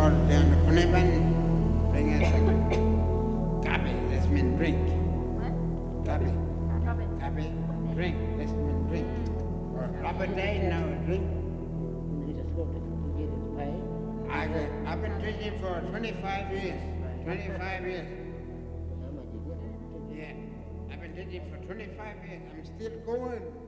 or down the Puneban, bring us a copy, let's mean drink. What? Copy, Robin. copy, drink, let's mean drink. Or Robert Day, no drink. He just got to get his pay. I've been drinking for 25 years. 25 years. How much you get? Yeah, I've been drinking for 25 years. I'm still going.